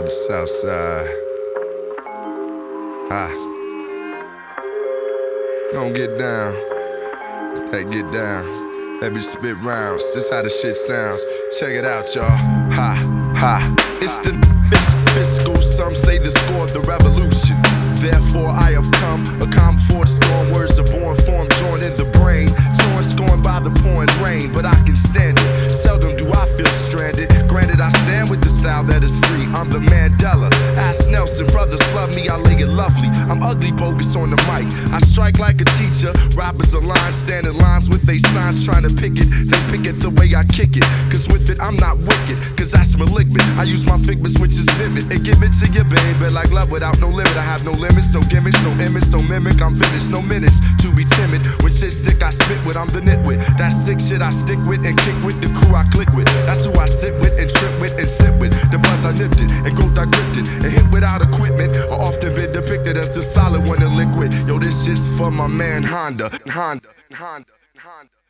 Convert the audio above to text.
the south side. Don't get down. Hey, get down. Let me spit rounds. This how the shit sounds. Check it out, y'all. It's the fiscal. Some say the score of the revolution. Therefore I have come, a calm before the storm. Words are born, form, joined in the brain. Torn, scorned by the pouring rain, but I can stand it. Seldom do I feel stranded. Granted, I stand with the style that is free. I'm the Mandela. Ask Nelson, brothers love me, I lay it lovely. I'm ugly, bogus on the mic. I strike like a teacher. Rappers align, standing lines with they signs, trying to pick it. They pick it the way I kick it. Cause with it, I'm not wicked, cause that's malignant. I use my figments, which is vivid, and give it to you, baby. Like love without no limit. I have no limits, no gimmicks, no image, no mimic. I'm finished, no minutes to be timid. When shit stick, I spit with, I'm the nitwit. That sick shit I stick with and kick with. The crew I click with, that's who I sit with and trip with and sit with. The buzz I nipped it and growth I gripped it. And hit without equipment are often been depicted as the solid one in liquid. Yo, this shit's for my man Honda.